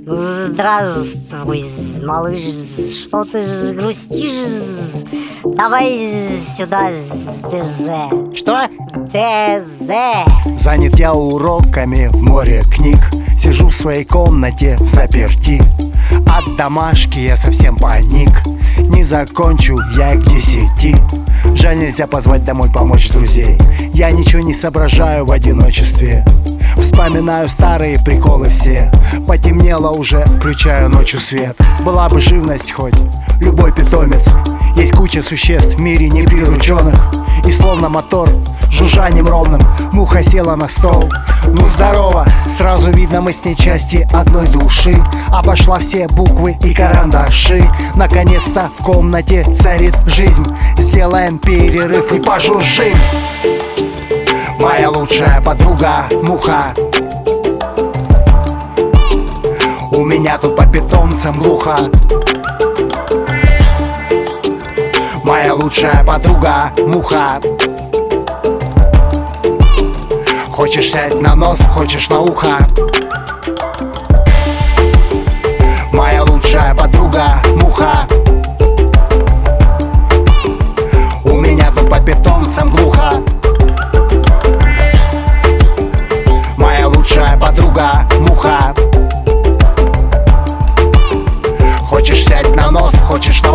Ну, здравствуй, малыш, что ты грустишь? Давай сюда, ДЗ. Что? ДЗ. Занят я уроками в море книг. Сижу в своей комнате взаперти. От домашки я совсем паник. Не закончу я к 10. Жаль, нельзя позвать домой помочь друзей. Я ничего не соображаю в одиночестве. Вспоминаю старые приколы все. Потемнело уже, включаю ночью свет. Была бы живность хоть, любой питомец. Есть куча существ в мире неприрученных. И словно мотор, жужжанием ровным, муха села на стол. Ну здорово, сразу видно, мы с ней части одной души. Обошла все буквы и карандаши. Наконец-то в комнате царит жизнь. Сделаем перерыв и пожужжим. Моя лучшая подруга муха. У меня тут по питомцам глухо. Моя лучшая подруга муха. Хочешь сядь на нос, хочешь на ухо. Моя лучшая подруга муха. У меня тут по питомцам глухо. Моя лучшая подруга муха. Хочешь сядь на нос, хочешь на